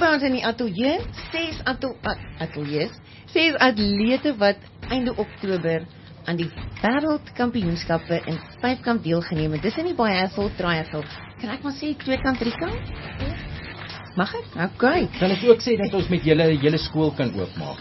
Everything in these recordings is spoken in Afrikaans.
by ons in die ateljee 6 ateljees, 6 atlete wat einde Oktober aan die wêreldkampioenskappe in 5-kamp deelgeneem het. Dis in die biathlon, triathlon. Kan ek maar sê 2-kamp, 3-kamp? Mag ek? Okay. Kan ek ook sê dat ons met julle skool kan oopmaak?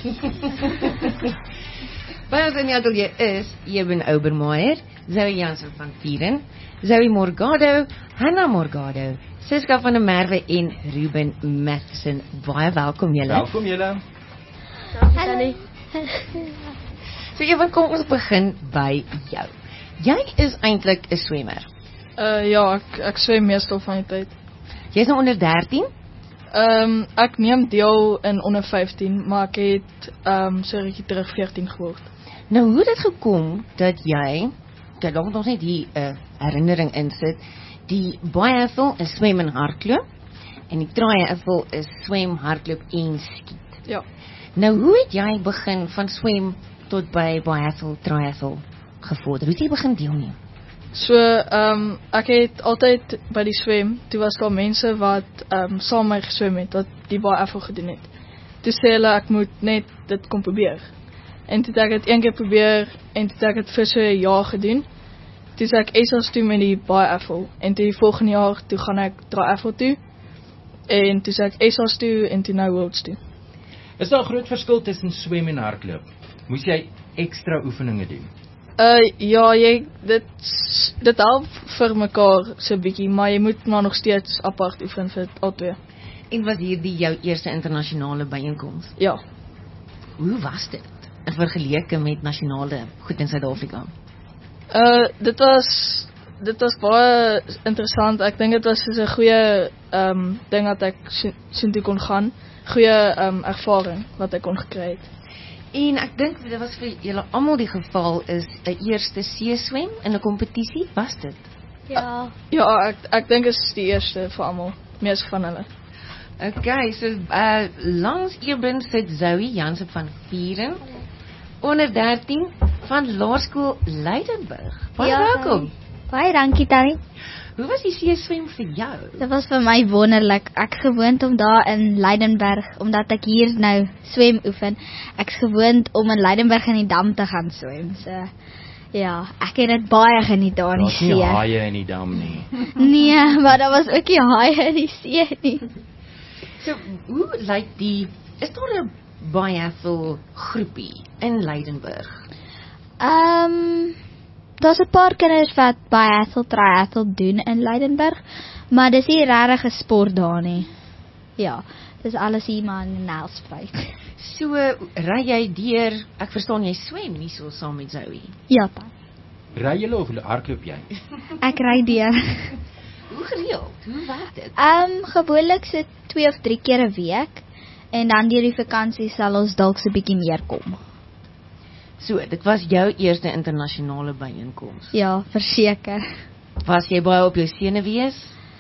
By ons in die ateljee is Eben Obermeier, Zoe Jansen van Vieren, Zoe Morgado, Hannah Morgado, Siska van der Merwe en Ruben Matheson. Baie welkom julle. Welkom julle. Hallo. So Eben, kom ons begin by jou. Jy is eintlik 'n swemmer. Ja, ek swem meestal van die tyd. Jy's nou onder 13? Ek neem deel in onder 15, maar ek het so rukkie terug 14 geword. Nou, hoe het dit gekom dat jy, laat ons net die herinnering insit, die biathlon is swem en hardloop, en die triathlon is swem, hardloop en skiet. Ja. Nou, hoe het jy begin van swem tot by biathlon, triathlon gevorder? Hoe het jy begin deelneem? So, ek het altyd by die swem, toe was daar mense wat saam my geswem het, wat die biathlon gedoen het. Toe sê hulle, ek moet net dit kom probeer. En toe het ek het 1 keer probeer, en toe het ek het vir so 'n jaar gedoen. Toe sê ek ESA's toe met die biathlon, en toe die volgende jaar, toe gaan ek triathlon toe, en toe sê ek ESA's toe, en toe nou Worlds toe. Is daar 'n groot verskil tussen swem en hardloop? Moes jy ekstra oefeninge doen? Ja, dit help vir mekaar so bietjie, maar jy moet maar nog steeds apart oefen vir albei. En was hierdie jou eerste internasionale byeenkoms? Ja. Hoe was dit in vergeleke met nasionale goed in Suid-Afrika? Dit was baie interessant. Ek dink dit was so 'n goeie ding dat ek soontoe kon gaan. Goeie ervaring wat ek kon gekry het. En ek dink dit was vir julle almal die geval is 'n eerste seeswem in 'n kompetisie, was dit? Ja. Ja, ek dink is die eerste vir almal, meeste van hulle. Okay, so langs Eben sit Zoe Jansen van Vieren, onder 13 van Laerskool Leidenburg. Baie welkom. Baie dankie Tannie. Hoe was die seeswem vir jou? Dit was vir my wonderlik. Ek gewoond om daar in Leidenburg, omdat ek hier nou swem oefen. Ek's gewoond om in Leidenburg in die dam te gaan swem. So ja, ek het dit baie geniet daar in die Daar's nie see. haie in die dam nie. Nee, maar daar was ook nie haie in die see nie. So, hoe lyk is daar 'n biathlon groepie in Leidenburg? Daar's 'n paar kinders wat biathlon, triathlon doen in Leidenburg, maar dis nie regtig 'n sport daar nie. Ja, dis alles hier maar in Nelspruit. So, ry jy deur, ek verstaan jy swem nie so saam met Zoe. Ja, pa. Ry julle of hardloop jy? Ek ry deur. Hoe gereeld? Hoe werk dit? Gewoonlik so 2 of 3 keer 'n week, en dan deur die vakansie sal ons dalk so 'n bietjie meer kom. So, dit was jou eerste internasionale byeenkoms. Ja, verseker. Was jy baie op jou senuwees?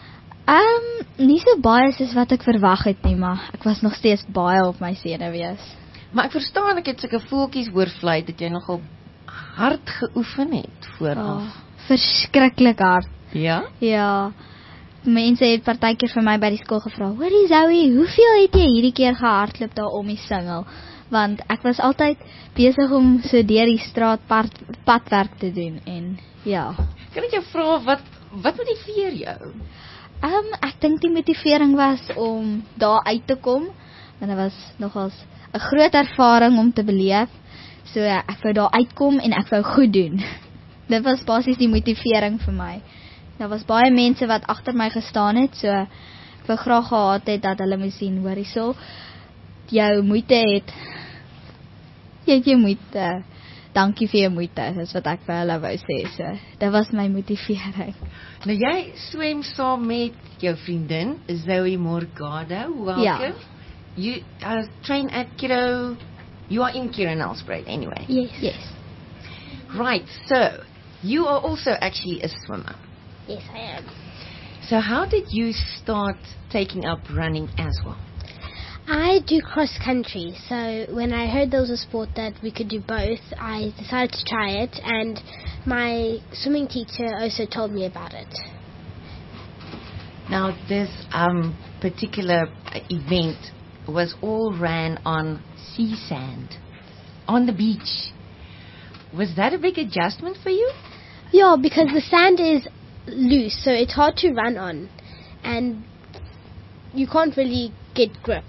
Nie so baie soos wat ek verwag het nie, maar ek was nog steeds baie op my senuwees. Maar ek verstaan, ek het sulke voeltjies hoor vlei dat jy nogal hard geoefen het vooraf. Verskriklik hard. Ja? Ja. Mense het partykeer vir my by die skool gevra, "Hoorie Zoe, hoeveel het jy hierdie keer gehardloop daar om die singel?" Want ek was altyd besig om so deur die straat padwerk te doen en ja. Kan ek jou vra wat motiveer jou? Ek dink die motivering was om daar uit te kom, en dit was nogals 'n groot ervaring om te beleef. So ek wou daar uitkom en ek wou goed doen. Dit was basies die motivering vir my. Daar was baie mense wat agter my gestaan het, so ek wou graag gehad het dat hulle moes sien, hoor hierso, jou moeite het. Jy het jou moeite. Dankie vir jou moeite, dis wat ek vir hulle wou sê. So dit was my motivering. Nou jy swem saam met jou vriendin Zoe Morgado. Welcome. Ja. You train at Kiddo. You are in Kiddo Nelspruit anyway. Yes. Right, so you are also actually a swimmer. Yes, I am. So how did you start taking up running as well? I do cross country, so when I heard there was a sport that we could do both, I decided to try it, and my swimming teacher also told me about it. Nou dis particular event was all ran on sea sand, on the beach. Was that a big adjustment for you? Yeah, because the sand is loose, so it's hard to run on, and you can't really get grip.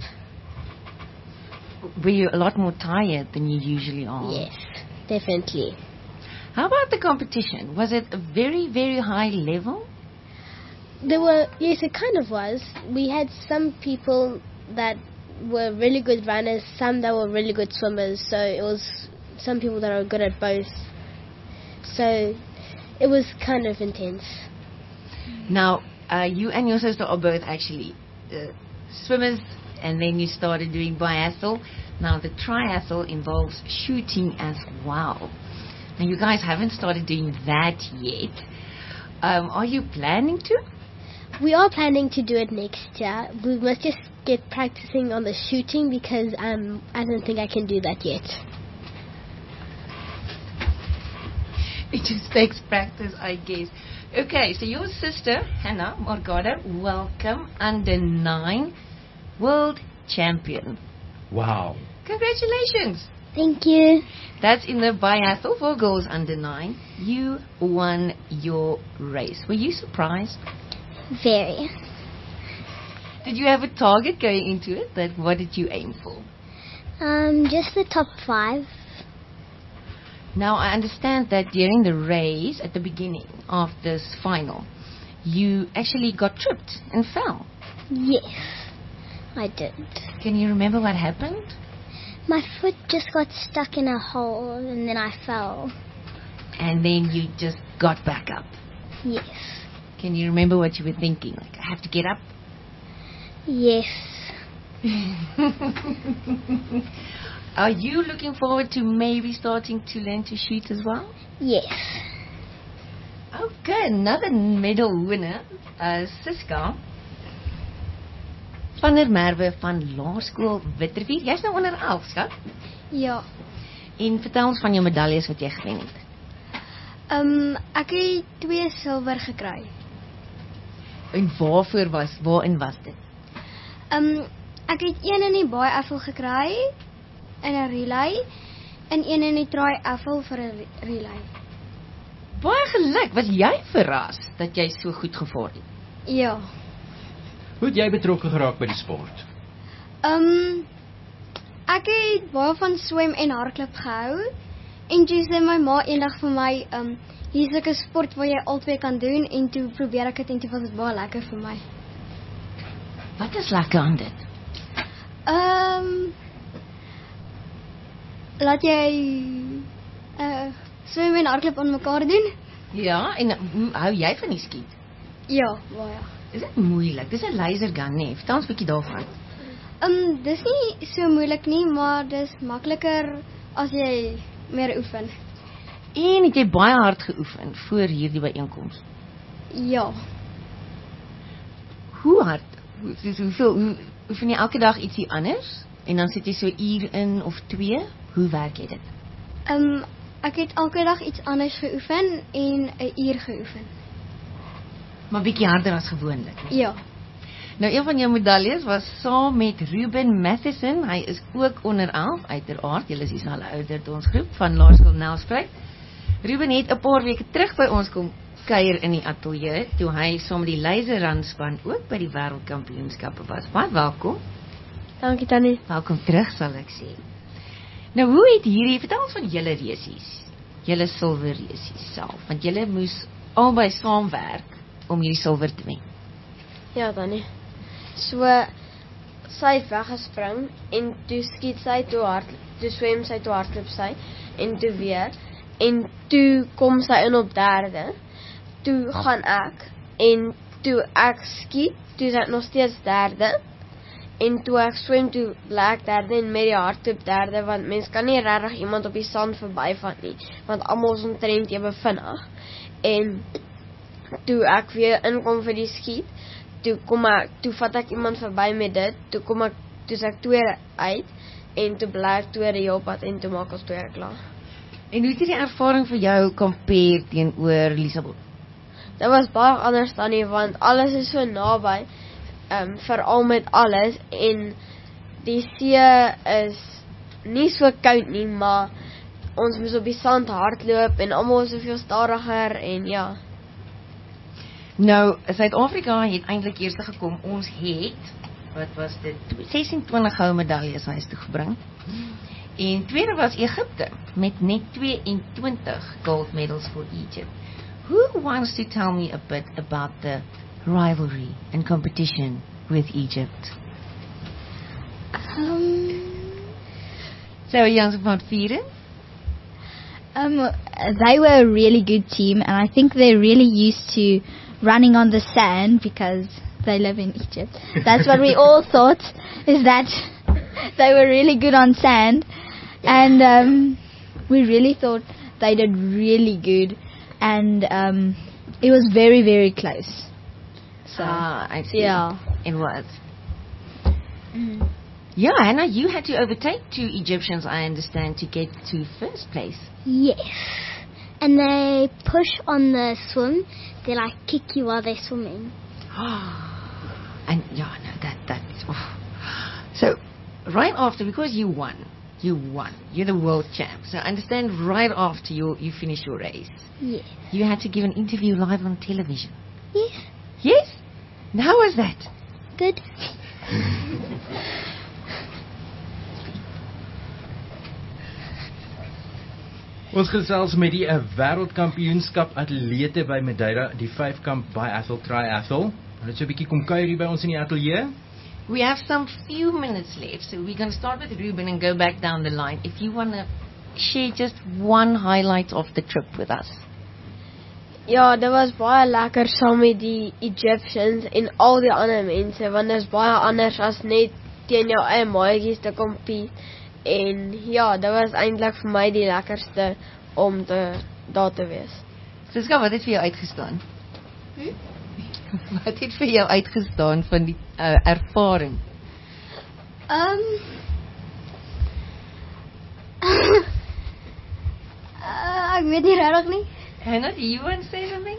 Were you a lot more tired than you usually are? Yes, definitely. How about the competition? Was it a very, very high level? Yes, it kind of was. We had some people that were really good runners, some that were really good swimmers, so it was some people that are good at both. So it was kind of intense. Now, you and your sister are both actually swimmers, and then you started doing biathlon. Now, the triathlon involves shooting as well. Now, you guys haven't started doing that yet. Are you planning to? We are planning to do it next year. We must just get practicing on the shooting because I don't think I can do that yet. It just takes practice, I guess. Okay, so your sister, Hannah Morgado, welcome, under 9 world champion. Wow. Congratulations. Thank you. That's in the biathlon for girls under 9. You won your race. Were you surprised? Very. Did you have a target going into it? What did you aim for? Just the top 5. Now, I understand that during the race, at the beginning of this final, you actually got tripped and fell. Yes, I did. Can you remember what happened? My foot just got stuck in a hole and then I fell. And then you just got back up. Yes. Can you remember what you were thinking? Like, I have to get up? Yes. Are you looking forward to maybe starting to learn to shoot as well? Yes. Okay, another medal winner, Siska van der Merwe van Laerskool Witrifuur. Jy's nou onder 11, skat? Ja. En vertel ons van jou medaljes wat jy gewen het. Ek het 2 silwer gekry. En waarin was dit? Ek het 1 in die biathlon gekry in 'n relay en 1 in die triathlon vir 'n relay. Baie geluk. Was jy verras dat jy so goed gevaar het? Ja. Hoe het jy betrokke geraak by die sport? Ek het baie van swem en hardloop gehou. En toe sê my ma eendag vir my, hier is 'n sport waar jy albei kan doen, en toe probeer ek dit en toe was dit baie lekker vir my. Wat is lekker aan dit? Laat jy swem en hardloop aan mekaar doen? Ja, en hoe hou jy van die skiet? Ja, baie. Is dit moeilik? Dis 'n laser gun, nee. Vertel ons 'n bietjie daarvan. Dis nie so moeilik nie, maar dis makliker as jy meer oefen. En het jy baie hard geoefen voor hierdie byeenkoms? Ja. Hoe hard? Hoe oefen jy elke dag ietsie anders? En dan sit jy so 'n uur in of 2? Hoe werk jy dit? Ek het elke dag iets anders geoefen en 'n uur geoefen. Maar bietjie harder as gewoonlik. Ja. Nou, een van jou medaljes was saam met Ruben Matheson. Hy is ook onder 11, uiteraard. Julle is dieselfde ouderdomsgroep van Laerskool Nelspruit. Ruben het 'n paar weke terug by ons kom kuier in die ateljee, toe hy saam met die laserrun span ook by die wêreldkampioenskappe was. Baie welkom. Dankie Tannie. Welkom terug, sal ek sê. Nou, hoe het hierdie, vertel ons van julle resies, julle silwer resies self, want julle moes albei saamwerk om hierdie silwer te wen. Ja, Tannie. So, sy het weggespring en toe skiet sy toe swem sy toe hardloop sy en toe weer en toe kom sy in op 3de. Toe gaan ek en toe ek skiet, toe is ek nog steeds 3de. En toe ek swem, toe bly ek 3de en met die hardloop 3de, want mens kan nie regtig iemand op die sand verbyvat nie, want almal is omtrent ewe vinnig. En toe ek weer inkom vir die skiet, toe vat ek iemand verby met dit, toe is ek 2 uit en toe bly ek 2 heel pad en toe maak ons 2 klaar. En hoe het die ervaring vir jou compare teenoor Lissabon? Dit was baie anders dan nie, want alles is so naby veral met alles, en die see is nie so koud nie, maar ons moes op die sand hardloop en almal was soveel stadiger en ja. Nou, Suid-Afrika het eintlik eers gekom. Ons het, wat was dit, 26 goue medaljes huis toe gebring. En tweede was Egipte met net 22 gold medals for Egypt. Who wants to tell me a bit about the rivalry and competition with Egypt? So, Jans van Vieren? They were a really good team, and I think they're really used to running on the sand because they live in Egypt. That's what we all thought, is that they were really good on sand, and we really thought they did really good, and it was very, very close. So, I see. yeah. It was. Yeah, Hannah, you had to overtake 2 Egyptians, I understand, to get to first place. Yes. And they push on the swim. They like kick you while they're swimming. And yeah, no, that's. Oh. So, right after, because you won. You're the world champ. So I understand right after you finished your race, Yes. you had to give an interview live on television. Yes. Yes? And how was that? Good. Ons gesels met die wêreldkampioenskap atlete by Madeira, die 5-kamp biathlon triathlon. Hulle het so 'n bietjie kom kuier hier by ons in die ateljee. We have some few minutes left, so we're going to start with Ruben and go back down the line. If you want to share just one highlight of the trip with us. Ja, dit was baie lekker saam met die Egyptians en al die ander mense, want dit is baie anders as net teen jou eie maatjies te compete. En ja, dit was eintlik vir my die lekkerste om daar te wees. Siska, wat het vir jou uitgestaan? Wat het vir jou uitgestaan van die ervaring? Ek weet nie regtig nie. Hannah, do you want to say something?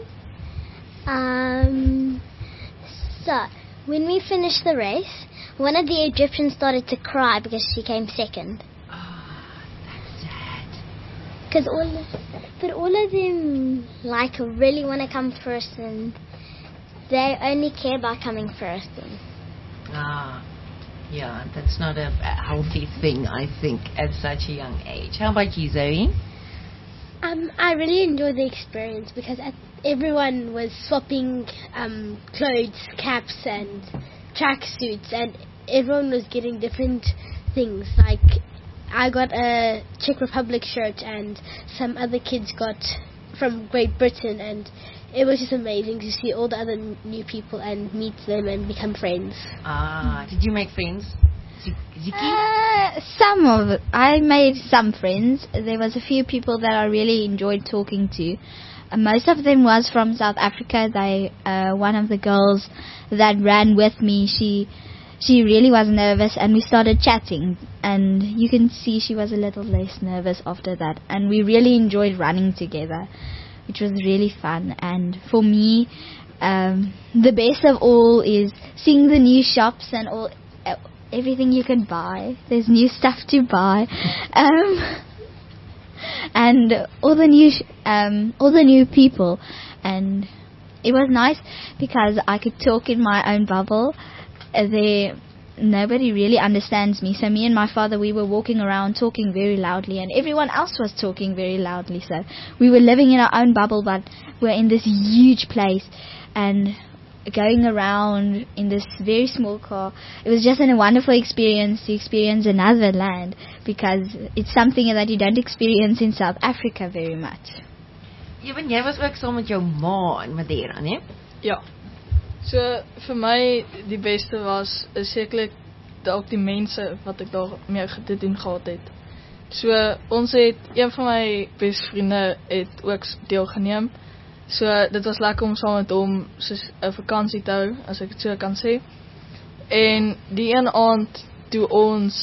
So, when we finished the race, one of the Egyptians started to cry because she came second. That's sad. Because all of them like really want to come first, and they only care about coming first. Yeah, that's not a healthy thing, I think, at such a young age. How about you, Zoe? I really enjoyed the experience because everyone was swapping clothes, caps, and tracksuits, and everyone was getting different things. Like, I got a Czech Republic shirt, and some other kids got from Great Britain, and it was just amazing to see all the other new people and meet them and become friends. Did you make friends? Ziki? I made some friends. There was a few people that I really enjoyed talking to. Most of them was from South Africa. One of the girls that ran with me, she really was nervous, and we started chatting, and you can see she was a little less nervous after that, and we really enjoyed running together, which was really fun. And for me, the best of all is seeing the new shops and everything you can buy. There's new stuff to buy, and all the new people, and it was nice because I could talk in my own bubble. Nobody really understands me, so me and my father, we were walking around talking very loudly, and everyone else was talking very loudly, so we were living in our own bubble, but we're in this huge place and going around in this very small car. It was just a wonderful experience to experience another land, because it's something that you don't experience in South Africa very much. Ewen, jy was ook saam met jou ma in Madeira, né? Ja. So vir my die beste was sekerlik dalk die mense wat ek daar mee te doen gehad het. So ons het, een van my beste vriende het ook deelgeneem. So dit was lekker om saam met hom soos 'n vakansie te hou, as ek dit so kan sê. En die een aand toe ons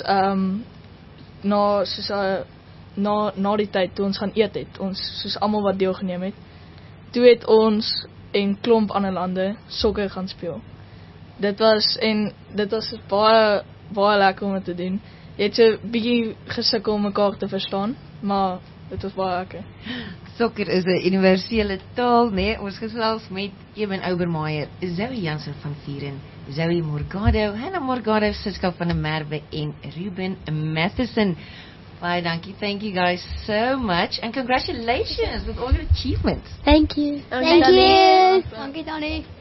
na die tyd toe ons gaan eet het, ons soos almal wat deelgeneem het, toe het ons en klomp ander lande sokker gaan speel. dit was baie lekker om dit te doen. Jy het so bietjie gesukkel om mekaar te verstaan, maar dit was baie lekker. Sokker is 'n universele taal, nee. Ons gesels met Eben Oubermaier, Zoe Jansen van Vuren, Zoe Morgado, Hannah Morgado, Siska van der Merwe en Ruben Matheson. Baie dankie. Thank you guys so much and congratulations with all your achievements. Thank you. Thank you. Dankie Tannie.